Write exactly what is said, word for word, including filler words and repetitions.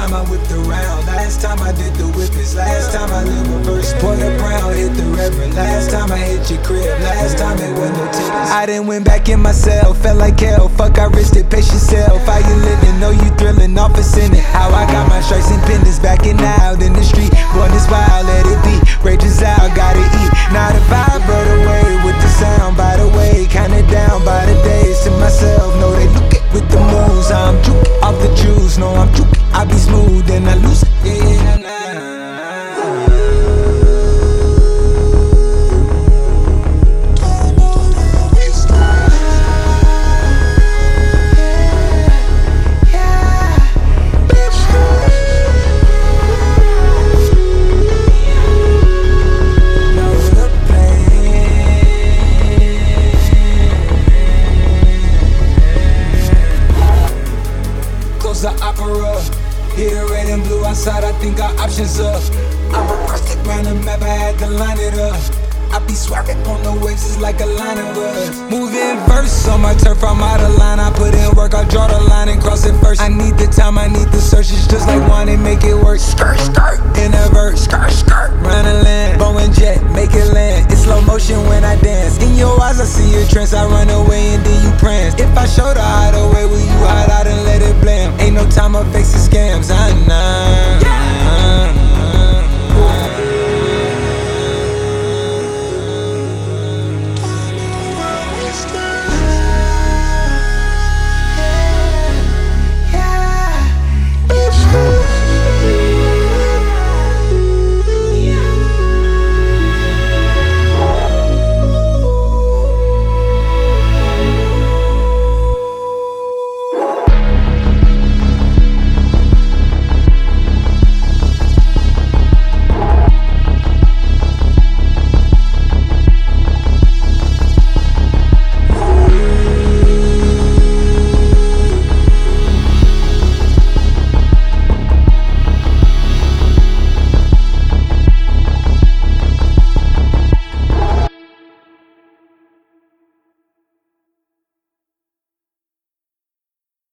time I whipped around. Last time I did the whippets. Last time I lived reverse. Porter Brown hit the reverend. Last time I hit your crib. Last time it was no tickets. I done went back in myself. Felt like hell. Fuck, I risked it. Pace yourself. How you living? Know you thrilling. Off a sinning. How I got my stripes and pendants. Backing out in the street. Born this wild. Let it be. Rages out. Gotta eat. Now the vibe brought away with the sound. By the way, kinda down by the days. To myself, know they look it with the moves. I'm juke off the juice. No, I'm juke. I be smooth and I lose it. Yeah, nah. The opera, hit the red and blue outside, I think our options up. I reversed it round the map, I had to line it up. I be swerving on the waves, it's like a line of us. Moving verse on my turf, I'm out of line. I put in work, I draw the line and cross it first. I need the time, I need the search, it's just like wine and make it work. Skirt, skirt, in a verse, skirt, skirt, round the land. Bow and jet, make it land. It's slow motion when I dance. In your eyes, I see your trance. I run away and then you prance. If I show the hideaway, will you hide out and let it blam? Ain't no time, I'm facing scams, I know.